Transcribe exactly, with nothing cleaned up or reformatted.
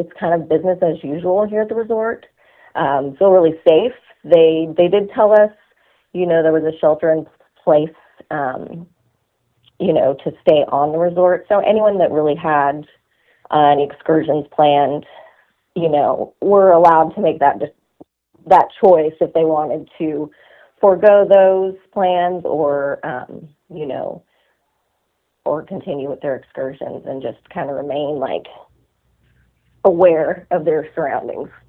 it's kind of business as usual here at the resort. Um, feel really safe. They they did tell us, you know, there was a shelter in place, um, you know, to stay on the resort. So anyone that really had uh, any excursions planned, you know, were allowed to make that that choice if they wanted to forego those plans or, um, you know, or continue with their excursions and just kind of remain like aware of their surroundings.